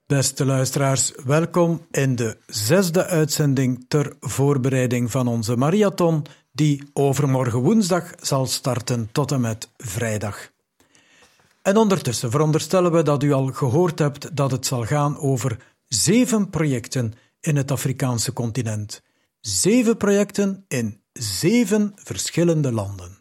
Beste luisteraars, welkom in de 6e uitzending ter voorbereiding van onze marathon, die overmorgen woensdag zal starten tot en met vrijdag. En ondertussen veronderstellen we dat u al gehoord hebt dat het zal gaan over 7 projecten in het Afrikaanse continent. 7 projecten in 7 verschillende landen.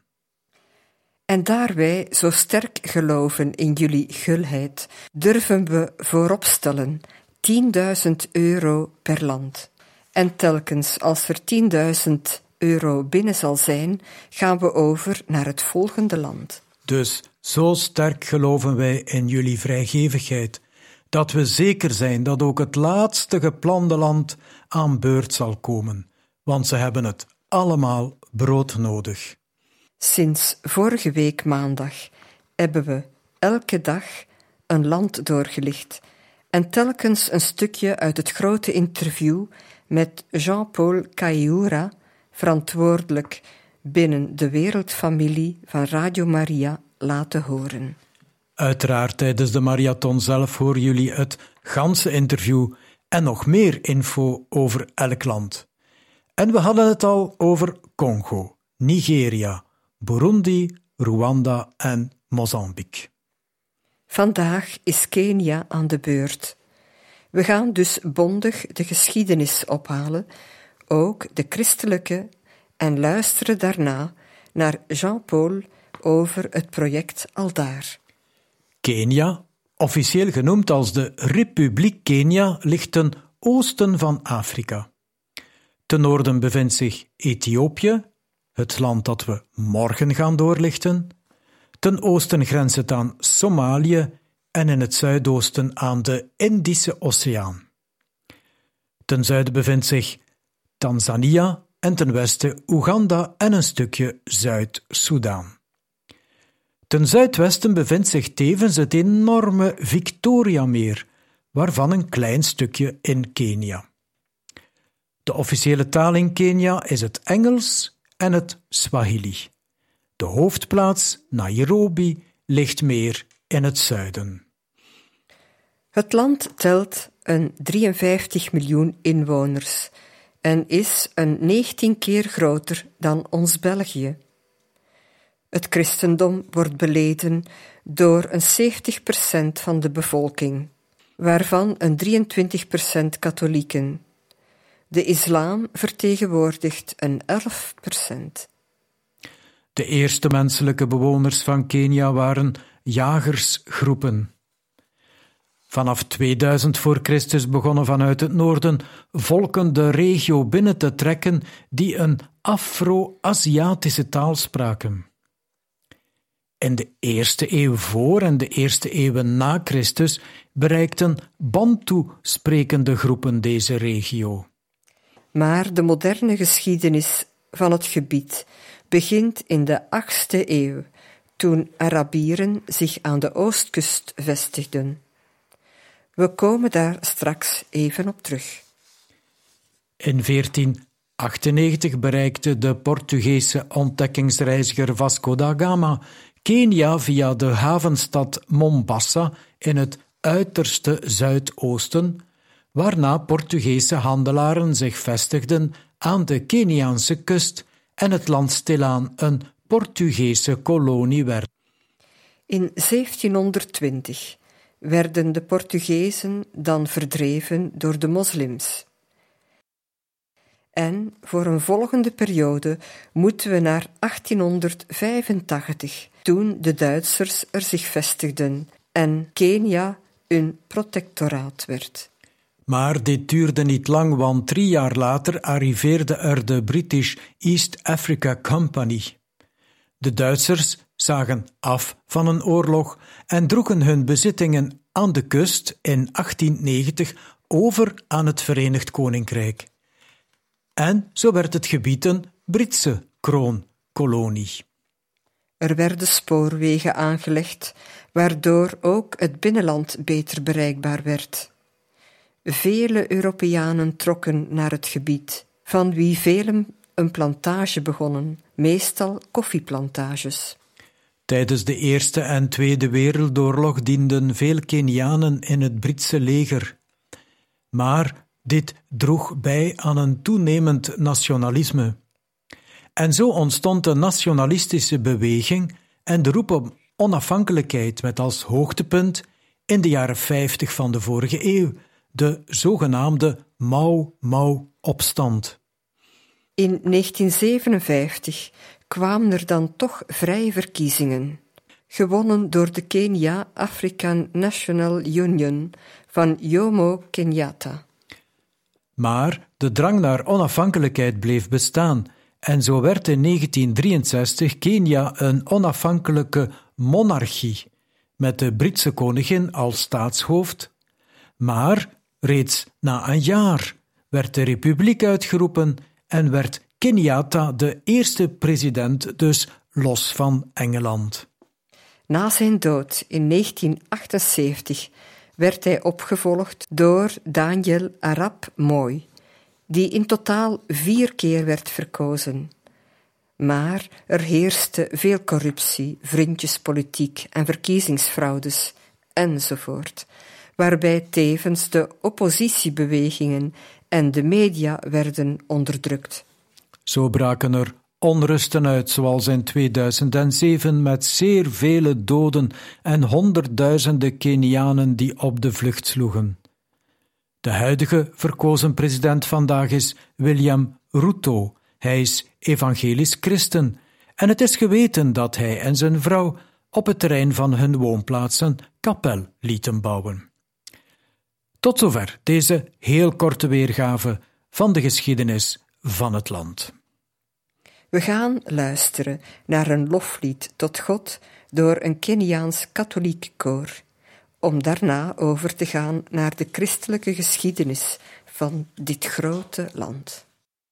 En daar wij zo sterk geloven in jullie gulheid, durven we vooropstellen 10.000 euro per land. En telkens als er 10.000 euro binnen zal zijn, gaan we over naar het volgende land. Dus zo sterk geloven wij in jullie vrijgevigheid, dat we zeker zijn dat ook het laatste geplande land aan beurt zal komen, want ze hebben het allemaal broodnodig. Sinds vorige week maandag hebben we elke dag een land doorgelicht en telkens een stukje uit het grote interview met Jean-Paul Kaioura, verantwoordelijk binnen de wereldfamilie van Radio Maria, laten horen. Uiteraard tijdens de marathon zelf horen jullie het ganse interview en nog meer info over elk land. En we hadden het al over Congo, Nigeria, Burundi, Rwanda en Mozambique. Vandaag is Kenia aan de beurt. We gaan dus bondig de geschiedenis ophalen, ook de christelijke, en luisteren daarna naar Jean-Paul over het project aldaar. Kenia, officieel genoemd als de Republiek Kenia, ligt ten oosten van Afrika. Ten noorden bevindt zich Ethiopië, het land dat we morgen gaan doorlichten. Ten oosten grenst het aan Somalië en in het zuidoosten aan de Indische Oceaan. Ten zuiden bevindt zich Tanzania en ten westen Oeganda en een stukje Zuid-Soedan. Ten zuidwesten bevindt zich tevens het enorme Victoriameer, waarvan een klein stukje in Kenia. De officiële taal in Kenia is het Engels en het Swahili. De hoofdplaats, Nairobi, ligt meer in het zuiden. Het land telt een 53 miljoen inwoners en is een 19 keer groter dan ons België. Het christendom wordt beleden door een 70% van de bevolking, waarvan een 23% katholieken. De islam vertegenwoordigt een 11%. De eerste menselijke bewoners van Kenia waren jagersgroepen. Vanaf 2000 voor Christus begonnen vanuit het noorden volken de regio binnen te trekken die een Afro-Aziatische taal spraken. In de eerste eeuw voor en de eerste eeuwen na Christus bereikten Bantu-sprekende groepen deze regio. Maar de moderne geschiedenis van het gebied begint in de 8e eeuw, toen Arabieren zich aan de oostkust vestigden. We komen daar straks even op terug. In 1498 bereikte de Portugese ontdekkingsreiziger Vasco da Gama Kenia via de havenstad Mombasa in het uiterste zuidoosten, waarna Portugese handelaren zich vestigden aan de Keniaanse kust en het land stilaan een Portugese kolonie werd. In 1720 werden de Portugezen dan verdreven door de moslims. En voor een volgende periode moeten we naar 1885, toen de Duitsers er zich vestigden en Kenia een protectoraat werd. Maar dit duurde niet lang, want 3 jaar later arriveerde er de British East Africa Company. De Duitsers zagen af van een oorlog en droegen hun bezittingen aan de kust in 1890 over aan het Verenigd Koninkrijk. En zo werd het gebied een Britse kroonkolonie. Er werden spoorwegen aangelegd, waardoor ook het binnenland beter bereikbaar werd. Vele Europeanen trokken naar het gebied, van wie velen een plantage begonnen, meestal koffieplantages. Tijdens de Eerste en Tweede Wereldoorlog dienden veel Kenianen in het Britse leger. Maar dit droeg bij aan een toenemend nationalisme. En zo ontstond een nationalistische beweging en de roep om onafhankelijkheid met als hoogtepunt in de jaren 50 van de vorige eeuw, de zogenaamde Mau-Mau-opstand. In 1957 kwamen er dan toch vrije verkiezingen, gewonnen door de Kenya African National Union van Jomo Kenyatta. Maar de drang naar onafhankelijkheid bleef bestaan en zo werd in 1963 Kenia een onafhankelijke monarchie, met de Britse koningin als staatshoofd. Maar reeds na een jaar werd de republiek uitgeroepen en werd Kenyatta de eerste president, dus los van Engeland. Na zijn dood in 1978 werd hij opgevolgd door Daniel Arap Moi, die in totaal 4 keer werd verkozen. Maar er heerste veel corruptie, vriendjespolitiek en verkiezingsfraudes enzovoort, waarbij tevens de oppositiebewegingen en de media werden onderdrukt. Zo braken er onrusten uit, zoals in 2007 met zeer vele doden en honderdduizenden Kenianen die op de vlucht sloegen. De huidige verkozen president vandaag is William Ruto. Hij is evangelisch christen en het is geweten dat hij en zijn vrouw op het terrein van hun woonplaats een kapel lieten bouwen. Tot zover deze heel korte weergave van de geschiedenis van het land. We gaan luisteren naar een loflied tot God door een Keniaans katholiek koor, om daarna over te gaan naar de christelijke geschiedenis van dit grote land.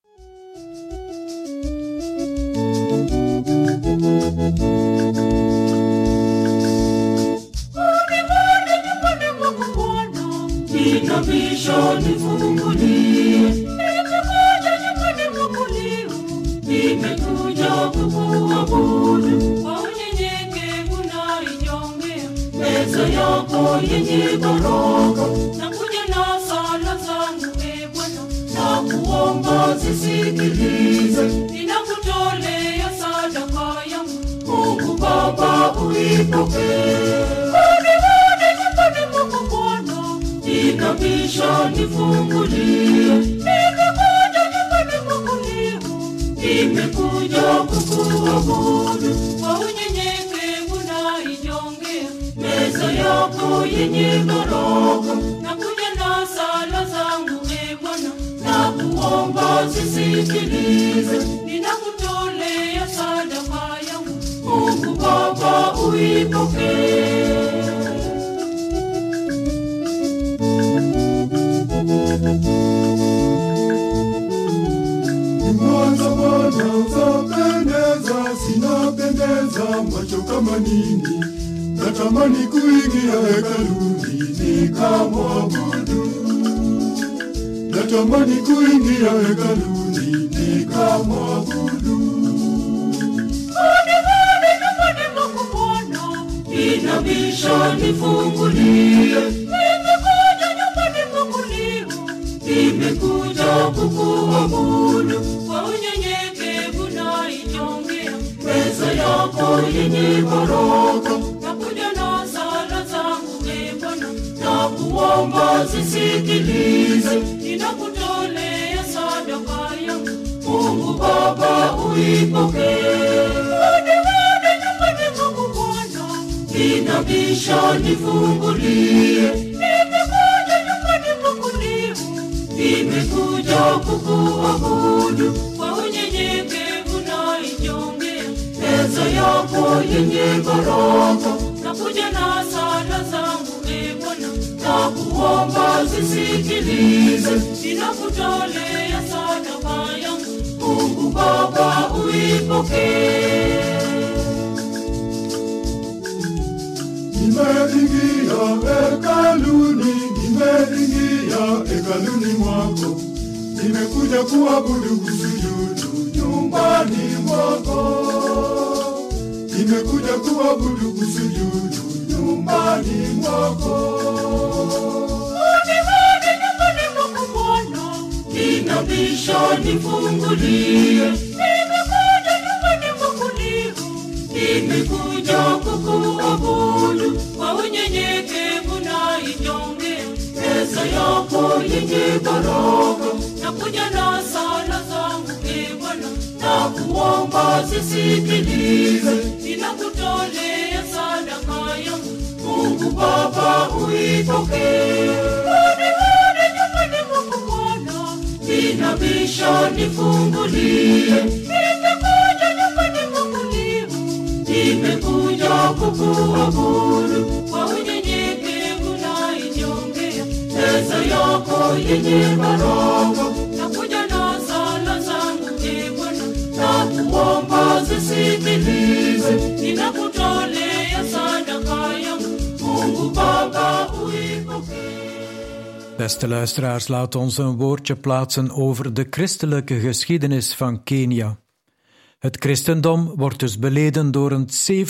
Inabisha nifungulie, nimekuja kukuabudu kwa unyenyekevu na inyonge, meza yako yenye baraka, nakuja na sala zangu e Bwana, na kuomba zisikilize, ninakutolea sadaka yangu, Mungu Baba uipokee. Inabisha nifungulie, nimekuja nyumbani mwako leo, nimekuja kukuabudu kwa unyenyekevu na inyonge, meza yako yenye baraka, nakuja na sala zangu e Bwana, na kuomba zisikilize, ninakutolea sadaka yangu, Mungu Baba uipokee. Mwanza Bwana zapendeza, sinapendeza macho kama nini, natamani kuingia hekaluni nikamwabudu, natamani kuingia hekaluni nikamwabudu. Nyumbani mwako Bwana, inabisha nifungulie, nimekuja nyumbani mwako leo, nimekuja kukuabudu kwa unyenyekevu na inyonge, meza yako yenye baraka, nakuja na sala zangu e Bwana, na kuomba zisikilize, ninakutolea sadaka yangu, Mungu Baba uipokee. Nyumbani mwako Bwana, inabisha nifungulie, nimekuja nyumbani mwako leo, nimekuja kukuabudu kwa unyenyekevu na inyonge, meza yako yenye baraka, nakuja na sala zangu e Bwana, na kuomba zisikilize, ninakutolea sadaka yangu, Mungu Baba uipokee. Nimeingia hekaluni, nimeingia hekaluni mwako, nimekuja kuabudu kusujudu nyumbani mwako. nimekuja kuabudu, kusujudu nyumbani mwako. Univade nyumbani mwako Bwana, ninabisha nifungulie. Nimekuja nyumbani mwako leo, nimekuja kukuabudu kwa unyenyekevu na inyonge. Meza yako yenye baraka, nakuja na sala zangu e Bwana, na kuomba zisikilize. Ninakutolea sadaka yangu, Mungu Baba uipokee. Univade nyumbani mwako Bwana, ninabisha nifungulie. Nimekuja nyumbani mwako leo, nimekuja kukuabudu kwa unyenyekevu na inyonge. Meza yako yenye baraka, nakuja na sala zangu e Bwana, na kuomba zisikilize. Ninakutolea sadaka yangu, Mungu Baba uipokee. Beste luisteraars, laat ons een woordje plaatsen over de christelijke geschiedenis van Kenia. Het christendom wordt dus beleden door een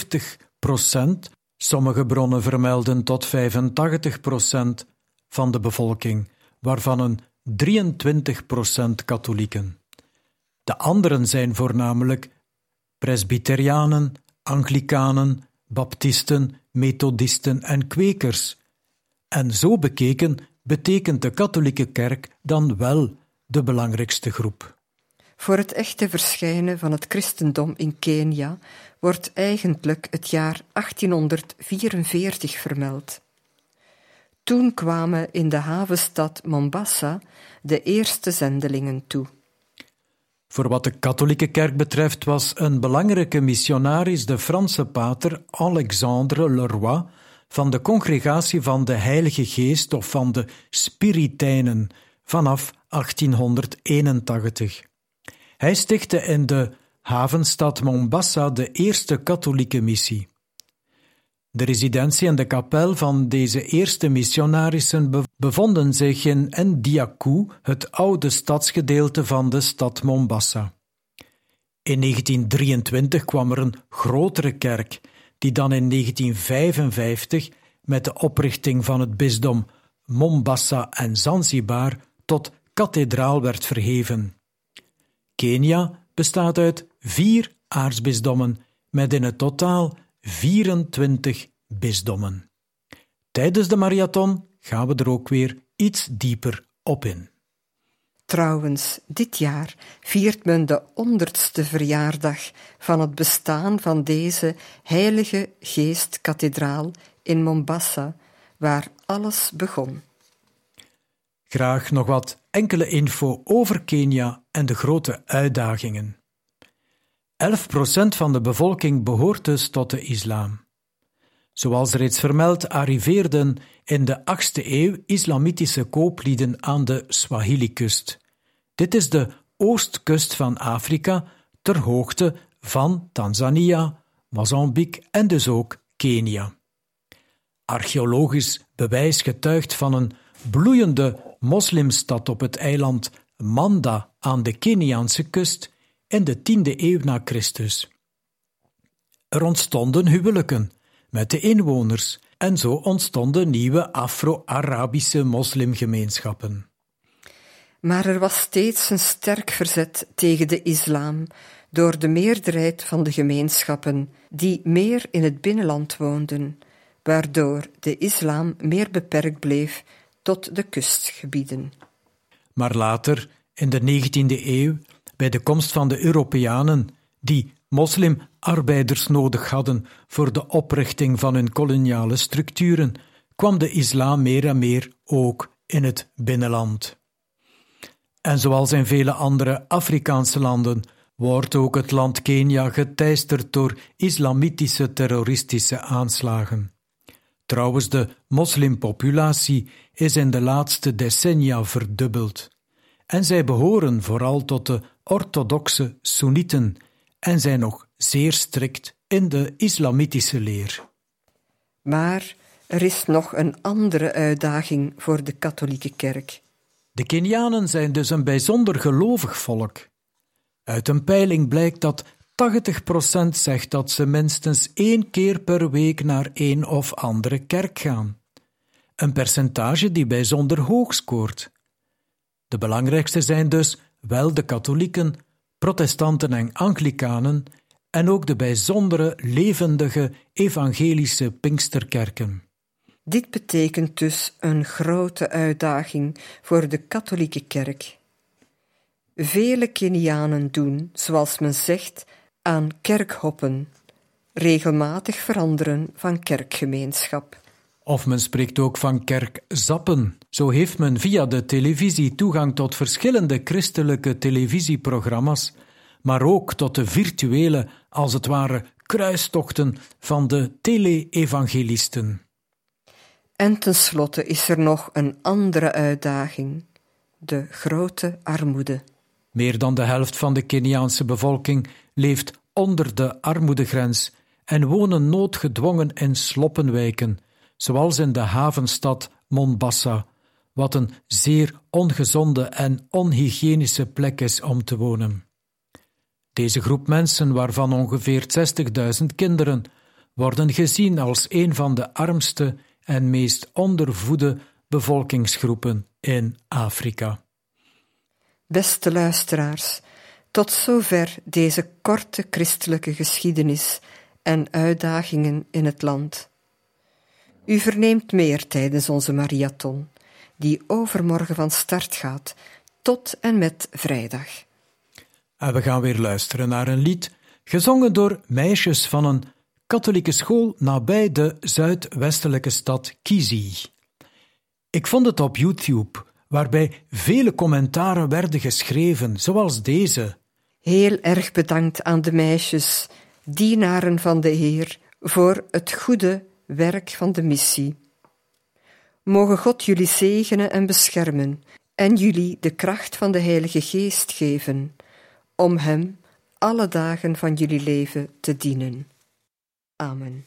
70%, sommige bronnen vermelden tot 85% van de bevolking, waarvan een 23% katholieken. De anderen zijn voornamelijk presbyterianen, anglikanen, baptisten, methodisten en kwekers. En zo bekeken betekent de katholieke kerk dan wel de belangrijkste groep. Voor het echte verschijnen van het christendom in Kenia wordt eigenlijk het jaar 1844 vermeld. Toen kwamen in de havenstad Mombasa de eerste zendelingen toe. Voor wat de katholieke kerk betreft was een belangrijke missionaris de Franse pater Alexandre Leroy van de congregatie van de Heilige Geest of van de Spiritijnen vanaf 1881. Hij stichtte in de havenstad Mombasa de eerste katholieke missie. De residentie en de kapel van deze eerste missionarissen bevonden zich in Ndiaku, het oude stadsgedeelte van de stad Mombasa. In 1923 kwam er een grotere kerk, die dan in 1955 met de oprichting van het bisdom Mombasa en Zanzibar tot kathedraal werd verheven. Kenia bestaat uit 4 aartsbisdommen met in het totaal 24 bisdommen. Tijdens de marathon gaan we er ook weer iets dieper op in. Trouwens, dit jaar viert men de 100ste verjaardag van het bestaan van deze Heilige Geestkathedraal in Mombasa, waar alles begon. Graag nog wat enkele info over Kenia en de grote uitdagingen. 11% van de bevolking behoort dus tot de islam. Zoals reeds vermeld arriveerden in de 8e eeuw islamitische kooplieden aan de Swahili-kust. Dit is de oostkust van Afrika, ter hoogte van Tanzania, Mozambique en dus ook Kenia. Archeologisch bewijs getuigt van een bloeiende moslimstad op het eiland Manda aan de Keniaanse kust in de 10e eeuw na Christus. Er ontstonden huwelijken met de inwoners en zo ontstonden nieuwe Afro-Arabische moslimgemeenschappen. Maar er was steeds een sterk verzet tegen de islam door de meerderheid van de gemeenschappen die meer in het binnenland woonden, waardoor de islam meer beperkt bleef tot de kustgebieden. Maar later, in de 19e eeuw, bij de komst van de Europeanen, die moslimarbeiders nodig hadden voor de oprichting van hun koloniale structuren, kwam de islam meer en meer ook in het binnenland. En zoals in vele andere Afrikaanse landen wordt ook het land Kenia geteisterd door islamitische terroristische aanslagen. Trouwens, de moslimpopulatie is in de laatste decennia verdubbeld. En zij behoren vooral tot de orthodoxe Soenieten en zijn nog zeer strikt in de islamitische leer. Maar er is nog een andere uitdaging voor de katholieke kerk. De Kenianen zijn dus een bijzonder gelovig volk. Uit een peiling blijkt dat 80% zegt dat ze minstens 1 keer per week naar een of andere kerk gaan. Een percentage die bijzonder hoog scoort. De belangrijkste zijn dus wel de katholieken, protestanten en Anglikanen en ook de bijzondere, levendige, evangelische Pinksterkerken. Dit betekent dus een grote uitdaging voor de katholieke kerk. Vele Kenianen doen, zoals men zegt, aan kerkhoppen, regelmatig veranderen van kerkgemeenschap. Of men spreekt ook van kerkzappen. Zo heeft men via de televisie toegang tot verschillende christelijke televisieprogramma's, maar ook tot de virtuele, als het ware, kruistochten van de tele-evangelisten. En tenslotte is er nog een andere uitdaging: de grote armoede. Meer dan de helft van de Keniaanse bevolking leeft onder de armoedegrens en wonen noodgedwongen in sloppenwijken, zoals in de havenstad Mombasa, wat een zeer ongezonde en onhygiënische plek is om te wonen. Deze groep mensen, waarvan ongeveer 60.000 kinderen, worden gezien als een van de armste en meest ondervoede bevolkingsgroepen in Afrika. Beste luisteraars, tot zover deze korte christelijke geschiedenis en uitdagingen in het land. U verneemt meer tijdens onze marathon, die overmorgen van start gaat, tot en met vrijdag. En we gaan weer luisteren naar een lied, gezongen door meisjes van een katholieke school nabij de zuidwestelijke stad Kisii. Ik vond het op YouTube, waarbij vele commentaren werden geschreven, zoals deze. Heel erg bedankt aan de meisjes, dienaren van de Heer, voor het goede werk van de missie. Mogen God jullie zegenen en beschermen en jullie de kracht van de Heilige Geest geven, om Hem alle dagen van jullie leven te dienen. Amen.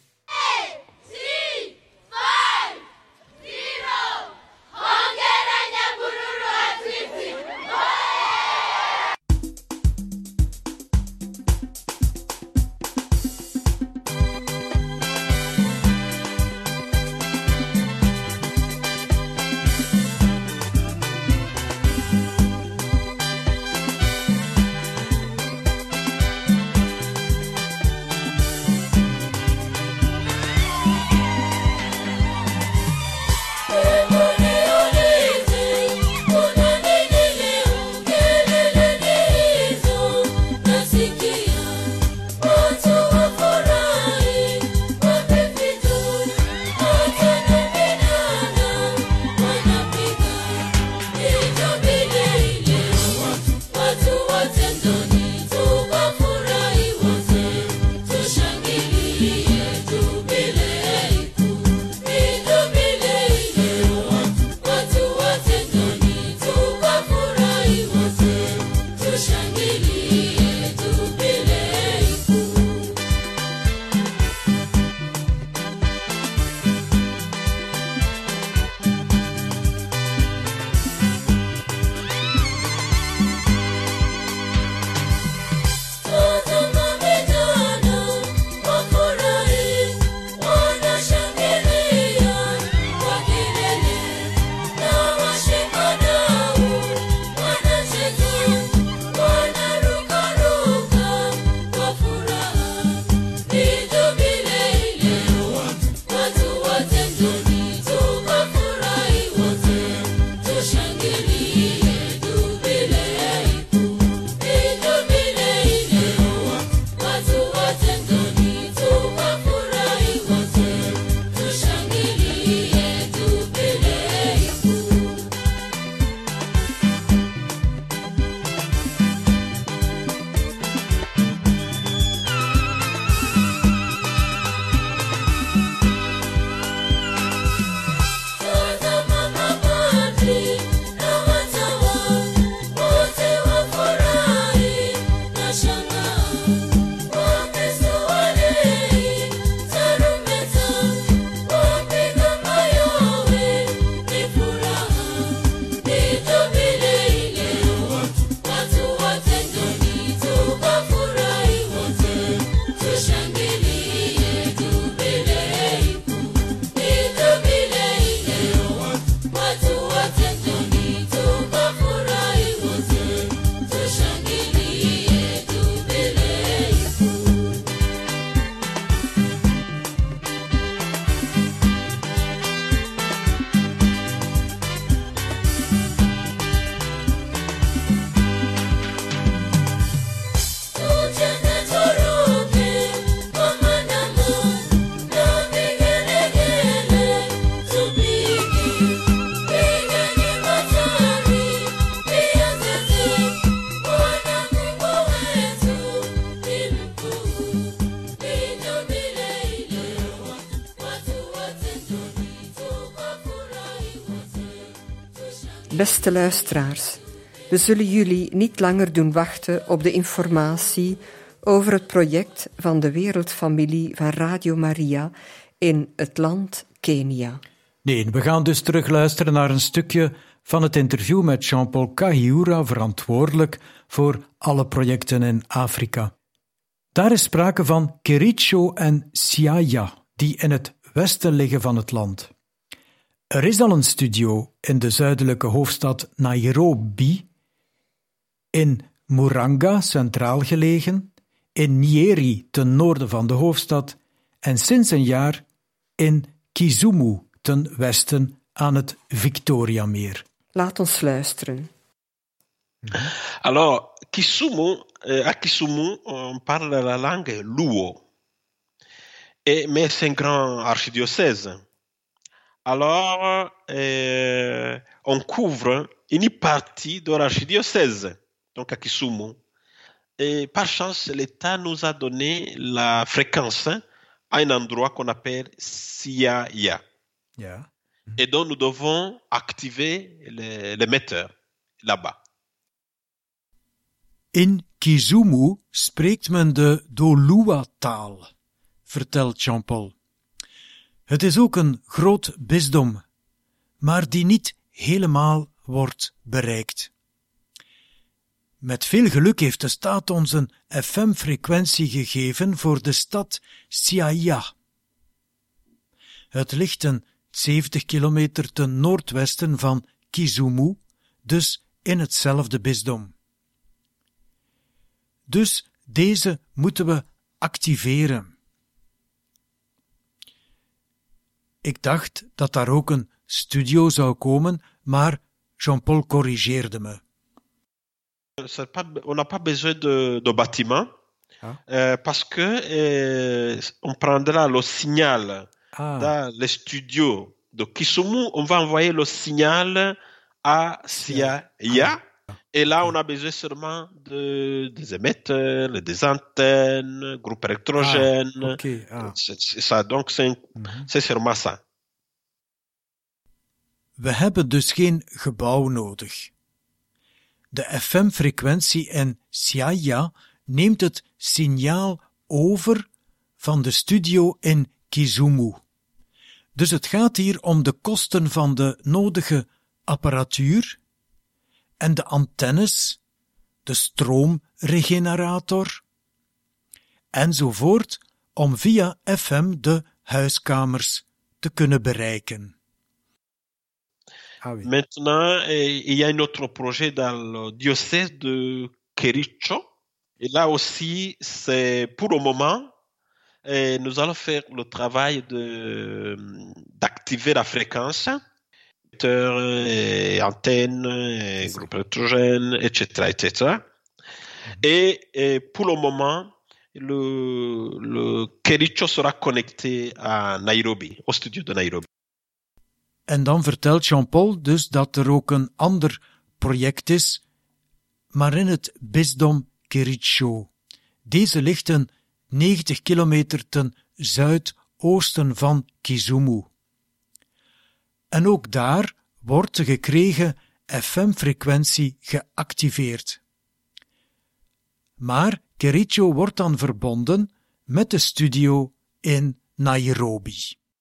Beste luisteraars, we zullen jullie niet langer doen wachten op de informatie over het project van de Wereldfamilie van Radio Maria in het land Kenia. Nee, we gaan dus terugluisteren naar een stukje van het interview met Jean-Paul Kahiura, verantwoordelijk voor alle projecten in Afrika. Daar is sprake van Kericho en Siaya, die in het westen liggen van het land. Er is al een studio in de zuidelijke hoofdstad Nairobi, in Murang'a, centraal gelegen, in Nyeri, ten noorden van de hoofdstad, en sinds een jaar in Kisumu, ten westen aan het Victoriameer. Laat ons luisteren. Alors, à Kisumu, on parle la langue Luo. Mais c'est un grand archidiocèse. Alors, on couvre une partie de l'archidiocèse, donc à Kisumu. Et par chance, l'État nous a donné la fréquence à un endroit qu'on appelle Siaya. Ja. Et donc, nous devons activer l'émetteur là-bas. In Kisumu spreekt men de Doluwa-taal, vertelt Jean-Paul. Het is ook een groot bisdom, maar die niet helemaal wordt bereikt. Met veel geluk heeft de staat ons een FM-frequentie gegeven voor de stad Siaya. Het ligt een 70 kilometer ten noordwesten van Kisumu, dus in hetzelfde bisdom. Dus deze moeten we activeren. Ik dacht dat daar ook een studio zou komen, maar Jean-Paul corrigeerde me. On n'a pas besoin de bâtiment, parce que on prendra le signal dans les studios de Kisumu, on va envoyer le signal à Siaya. Et là, on a besoin seulement des émetteurs, des antennes, groupes électrogènes. C'est ça, donc c'est sûrement ça. We hebben dus geen gebouw nodig. De FM-frequentie in Siaya neemt het signaal over van de studio in Kisumu. Dus het gaat hier om de kosten van de nodige apparatuur en de antennes, de stroomregenerator, enzovoort, om via FM de huiskamers te kunnen bereiken. Maintenant, il y a un autre projet dans le diocèse de Kericho. Et là aussi, c'est pour le moment, nous allons faire le travail d'activer la fréquence, antennes, groupes électrogènes, etc., etc. Et pour le moment, le Kericho sera connecté à Nairobi, au studio de Nairobi. En dan vertelt Jean-Paul dus dat er ook een ander project is, maar in het bisdom Kericho. Deze ligt een 90 kilometer ten zuidoosten van Kisumu. En ook daar wordt de gekregen FM-frequentie geactiveerd. Maar Kericho wordt dan verbonden met de studio in Nairobi.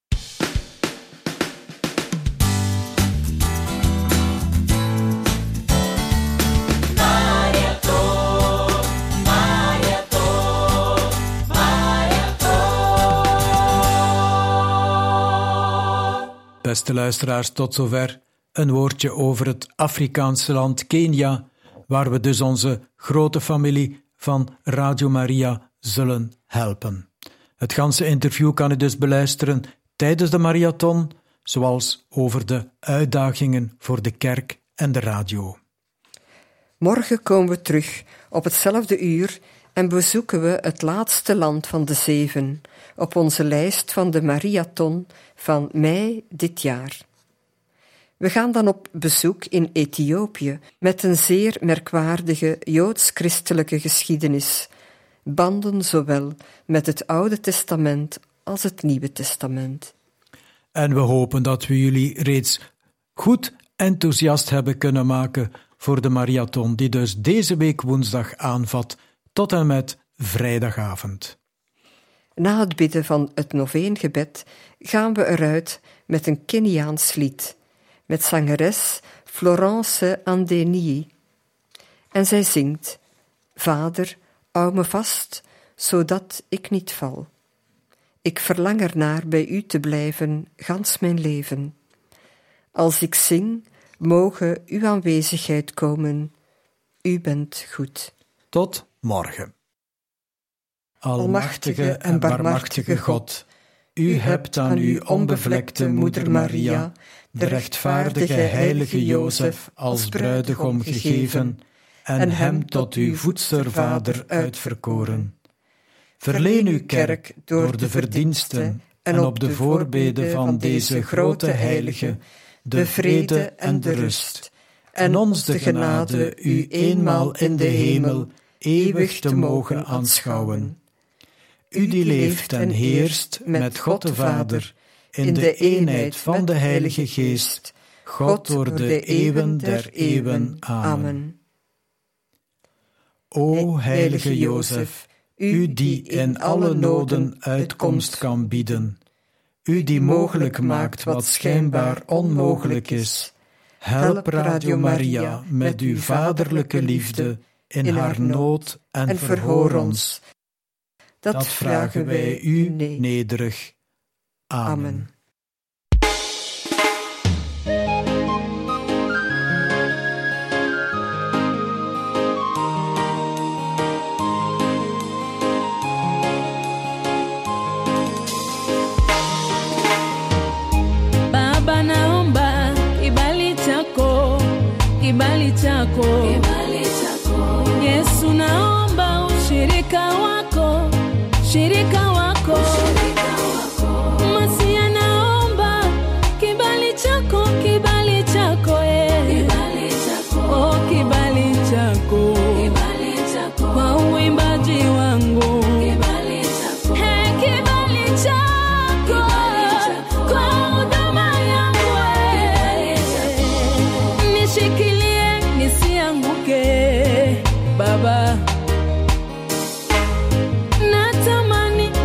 Beste luisteraars, tot zover een woordje over het Afrikaanse land Kenia, waar we dus onze grote familie van Radio Maria zullen helpen. Het ganse interview kan u dus beluisteren tijdens de marathon, zoals over de uitdagingen voor de kerk en de radio. Morgen komen we terug op hetzelfde uur en bezoeken we het laatste land van de 7 op onze lijst van de marathon van mei dit jaar. We gaan dan op bezoek in Ethiopië met een zeer merkwaardige joods-christelijke geschiedenis, banden zowel met het Oude Testament als het Nieuwe Testament. En we hopen dat we jullie reeds goed enthousiast hebben kunnen maken voor de marathon die dus deze week woensdag aanvat tot en met vrijdagavond. Na het bidden van het noveengebed gaan we eruit met een Keniaans lied, met zangeres Florence Andeni. En zij zingt: Vader, hou me vast, zodat ik niet val. Ik verlang ernaar bij u te blijven, gans mijn leven. Als ik zing, mogen uw aanwezigheid komen. U bent goed. Tot morgen. Almachtige en barmhartige God, u hebt aan uw onbevlekte moeder Maria de rechtvaardige heilige Jozef als bruidegom gegeven en hem tot uw voedstervader uitverkoren. Verleen uw kerk door de verdiensten en op de voorbeden van deze grote heilige de vrede en de rust, en ons de genade u eenmaal in de hemel eeuwig te mogen aanschouwen. U die leeft en heerst met God de Vader, in de eenheid van de Heilige Geest, God door de eeuwen der eeuwen. Amen. O heilige Jozef, u die in alle noden uitkomst kan bieden, u die mogelijk maakt wat schijnbaar onmogelijk is, help Radio Maria met uw vaderlijke liefde in haar nood en verhoor ons. Dat vragen wij u nederig. Amen. Baba, naomba kibali chako, kibali chako. Yesu, naomba ushirika wako, shirika wako. Masia, naomba kibali chako, kibali chako, oh, kibali chako, kwa uimbaji wangu. Hey, kibali chako, kwa huduma yangu. Nishikilie nisianguke, Baba. Natamani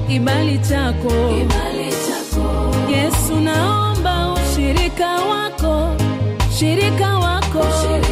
kibali chako. Yesu naomba ushirika wako, shirika wako.